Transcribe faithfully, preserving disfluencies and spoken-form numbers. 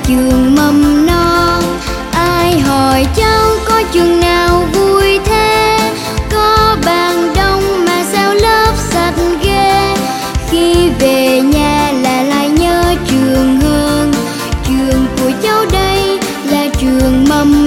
trường mầm non. Ai hỏi cháu có trường nào vui thế, có bàn đông mà sao lớp sạch ghê. Khi về nhà là lại nhớ trường hơn, trường của cháu đây là trường mầm